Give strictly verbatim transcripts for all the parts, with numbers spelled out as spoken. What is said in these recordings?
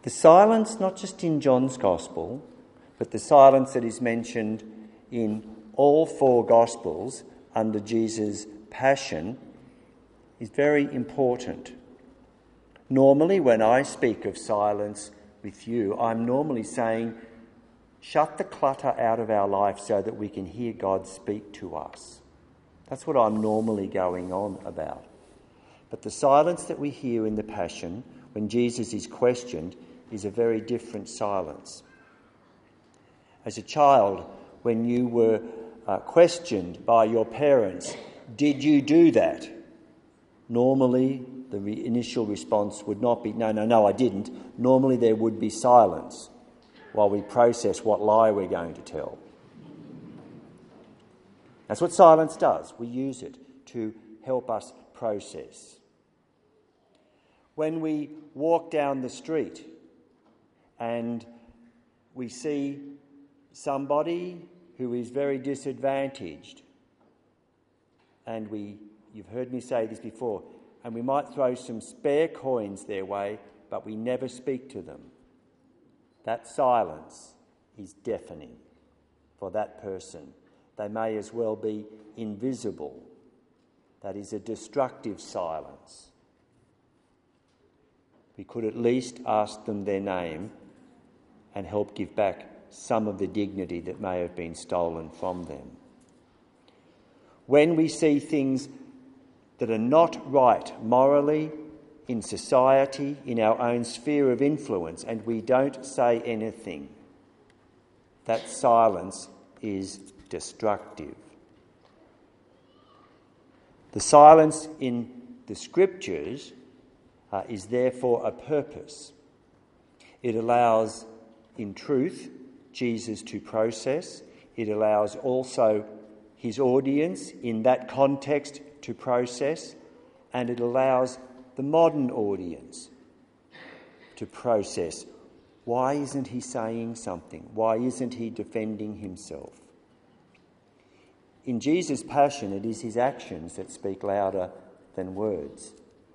The silence, not just in John's Gospel, but the silence that is mentioned in all four Gospels under Jesus' passion, is very important. Normally, when I speak of silence with you, I'm normally saying, shut the clutter out of our life so that we can hear God speak to us. That's what I'm normally going on about. But the silence that we hear in the Passion, when Jesus is questioned, is a very different silence. As a child, when you were uh, questioned by your parents, did you do that? Normally, the re- initial response would not be, no, no, no, I didn't. Normally there would be silence while we process what lie we're going to tell. That's what silence does. We use it to help us process. When we walk down the street and we see somebody who is very disadvantaged, and we, you've heard me say this before, and we might throw some spare coins their way, but we never speak to them. That silence is deafening for that person. They may as well be invisible. That is a destructive silence. We could at least ask them their name and help give back some of the dignity that may have been stolen from them. When we see things that are not right morally, in society, in our own sphere of influence, and we don't say anything, that silence is destructive. The silence in the Scriptures uh, is there for a purpose. It allows, in truth, Jesus to process. It allows also his audience in that context to process, and it allows the modern audience to process. Why isn't he saying something? Why isn't he defending himself? In Jesus' passion, it is his actions that speak louder than words.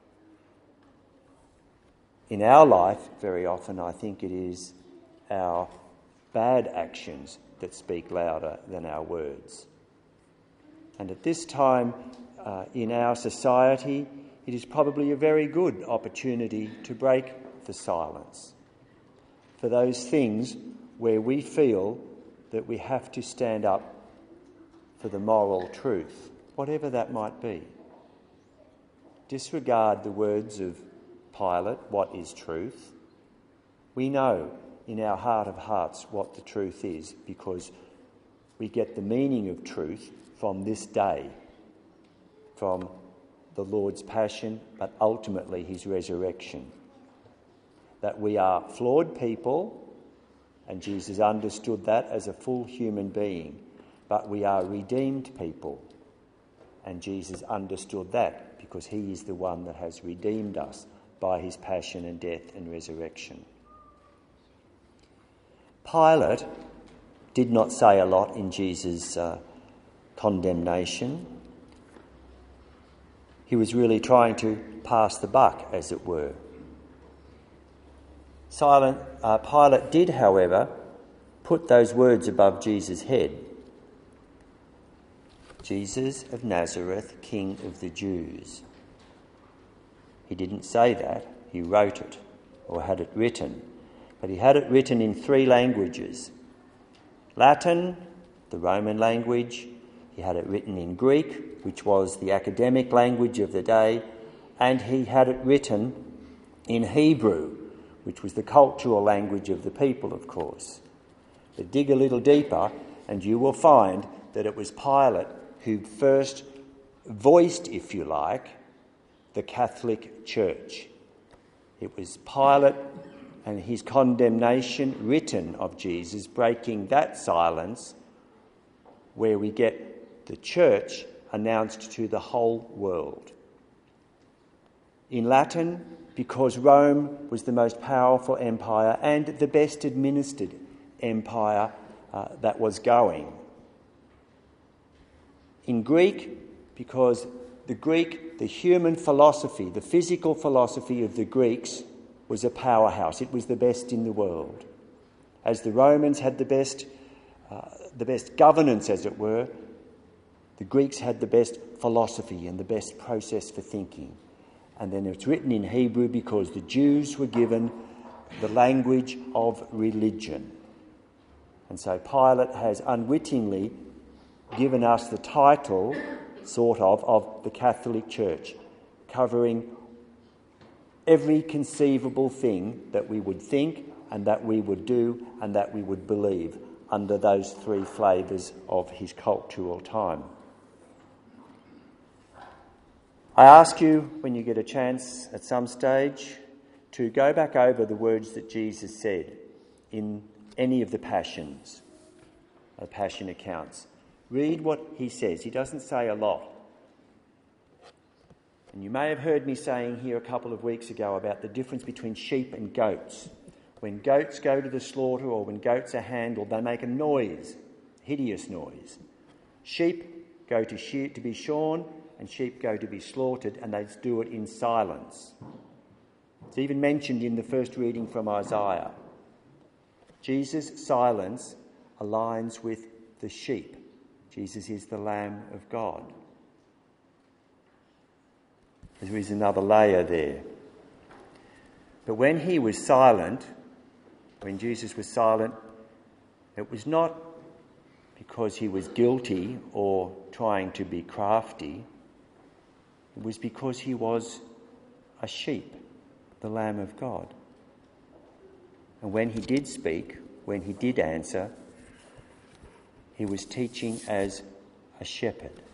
In our life, very often, I think it is our bad actions that speak louder than our words. And at this time uh, in our society, it is probably a very good opportunity to break the silence for those things where we feel that we have to stand up for the moral truth, whatever that might be. Disregard the words of Pilate, what is truth? We know in our heart of hearts what the truth is, because we get the meaning of truth from this day, from the Lord's passion, but ultimately his resurrection. That we are flawed people, and Jesus understood that as a full human being, but we are redeemed people, and Jesus understood that because he is the one that has redeemed us by his passion and death and resurrection. Pilate did not say a lot in Jesus' uh, condemnation. He was really trying to pass the buck, as it were. Silent, uh, Pilate did, however, put those words above Jesus' head. Jesus of Nazareth, King of the Jews. He didn't say that, he wrote it, or had it written. But he had it written in three languages. Latin, the Roman language. He had it written in Greek, which was the academic language of the day. And he had it written in Hebrew, which was the cultural language of the people, of course. But dig a little deeper and you will find that it was Pilate who first voiced, if you like, the Catholic Church. It was Pilate and his condemnation written of Jesus, breaking that silence, where we get the church announced to the whole world. In Latin, because Rome was the most powerful empire and the best administered empire uh, that was going. In Greek, because the Greek, the human philosophy, the physical philosophy of the Greeks was a powerhouse. It was the best in the world. As the Romans had the best, uh, the best governance, as it were, the Greeks had the best philosophy and the best process for thinking. And then it's written in Hebrew because the Jews were given the language of religion. And so Pilate has unwittingly given us the title, sort of, of the Catholic Church, covering every conceivable thing that we would think and that we would do and that we would believe under those three flavours of his cultural time. I ask you, when you get a chance at some stage, to go back over the words that Jesus said in any of the Passions, the Passion accounts. Read what he says. He doesn't say a lot. And you may have heard me saying here a couple of weeks ago about the difference between sheep and goats. When goats go to the slaughter or when goats are handled, they make a noise, hideous noise. Sheep go to, shear, to be shorn and sheep go to be slaughtered, and they do it in silence. It's even mentioned in the first reading from Isaiah. Jesus' silence aligns with the sheep. Jesus is the Lamb of God. There is another layer there. But when he was silent, when Jesus was silent, it was not because he was guilty or trying to be crafty. It was because he was a sheep, the Lamb of God. And when he did speak, when he did answer, he was teaching as a shepherd.